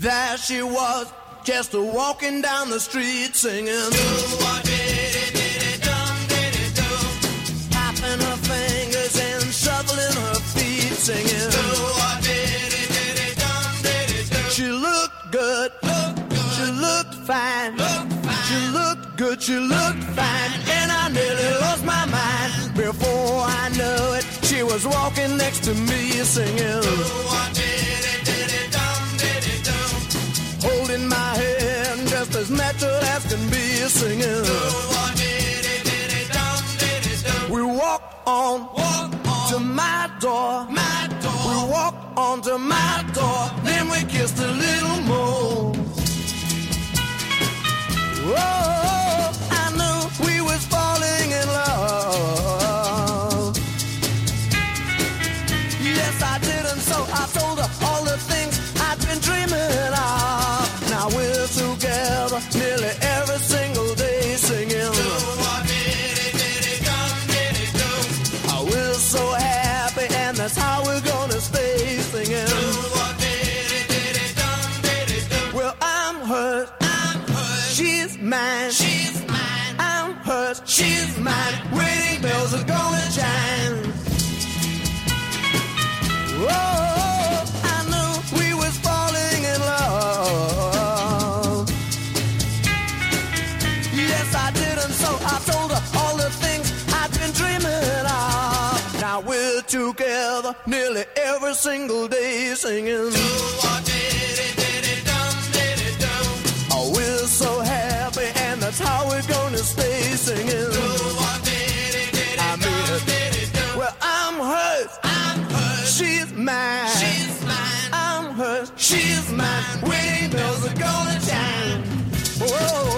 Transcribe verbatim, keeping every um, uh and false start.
There she was, just a walking down the street singing. Tapping her fingers and shuffling her feet singing. She looked good, she looked fine, she looked good, she looked fine, and I nearly lost my mind. Before I knew it, she was walking next to me singing. Holding my hand just as natural as can be singing. We walked on, walk on to my door, my door. We walked on to my door, then we kissed a little more. Oh, I knew we was falling in love. Yes, I did, and so I told her all the things I'd been dreaming of. Now we're together nearly every single day singing. Oh, we're so happy, and that's how we're gonna stay singing. Well, I'm hers, I'm hers. She's mine, she's mine. I'm hers, she's mine. Wedding bells are gonna chime. Whoa, I knew we was falling in love. Yes, I did, and so I told her all the things I'd been dreaming of. Now we're together nearly every single day singing. Oh, we're so happy, and that's how we're gonna stay singing. I mean it. Well, I'm hers, I'm hers. She's mine, she's mine. I'm hers, she's mine. Wedding bells are gonna chime. Whoa.